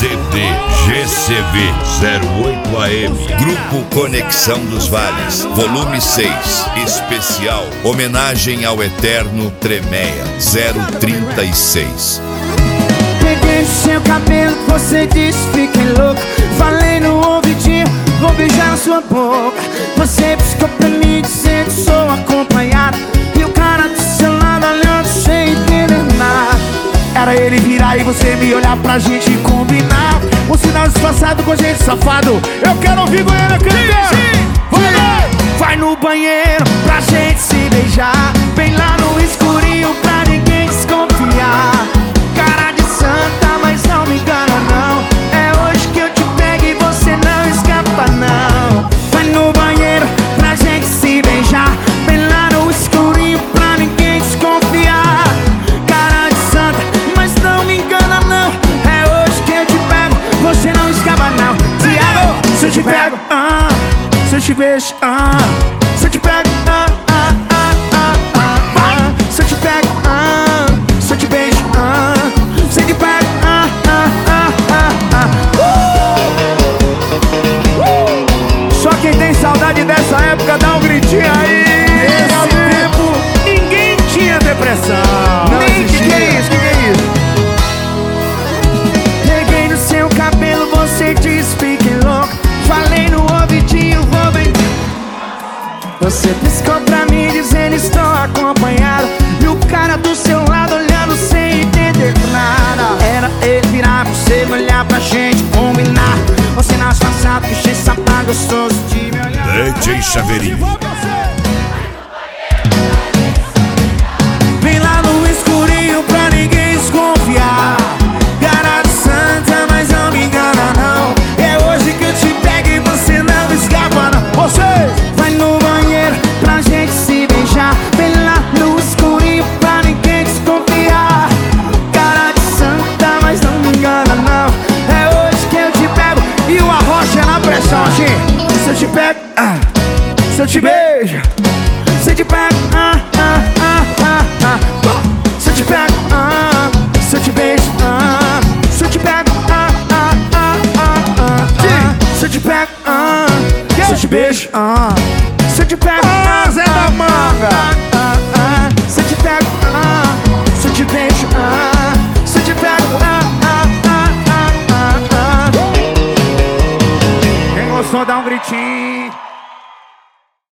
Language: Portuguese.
CDGCV 08 AM, Grupo Conexão dos Vales, volume 6, especial, homenagem ao eterno Tremeia 036. Peguei seu cabelo, você disse fiquei louco. Falei no ouvidinho, vou beijar sua boca. Você piscou pra mim dizendo sou acompanhado, e o cara do seu lado olhando sem entender nada. Era ele virar e você me olhar pra gente combinar. Um sinal disfarçado com gente safado. Eu quero ouvir Goiânia cantando. Vai no banheiro pra gente se beijar, bem lá no escurinho pra ninguém desconfiar. Cara de santa, mas não me engana não. É hoje que eu te pego e você não escapa não. Vai no banheiro pra gente se beijar, bem lá no escurinho pra ninguém desconfiar. Cara de santa, mas não me engana não. É hoje que eu te pego, você não escapa não. Tiago, se eu te pego, se eu te beijo, se eu te pego, vai. Se eu te pego, se eu te beijo, se eu te pego, Só quem tem saudade dessa época dá um gritinho aí. Nesse tempo ninguém tinha depressão. Nem que é isso, que é isso? Peguei no seu cabelo, você disse fiquei louco. Falei no ouvidinho, vou bem. Você piscou pra mim dizendo estou acompanhado, e o cara do seu lado olhando sem entender nada. Era ele virar pra você me olhar pra gente combinar. Você nas passadas que cheio sapato gostoso de me olhar. DJ Chaveirinho. Vem lá no escurinho pra ninguém desconfiar. Cara de santa, mas não me engana não. É hoje que eu te pego e você não escapa não. Você vai no banheiro pra gente se beijar, vem lá no escurinho pra ninguém desconfiar. Cara de santa, mas não me engana não. É hoje que eu te pego e o arrocha na pressão, gente. Se eu te pego, se eu te beijo, se eu te pego, se eu te pego, se eu te beijo, se eu te pego, se eu te pego, se eu te beijo,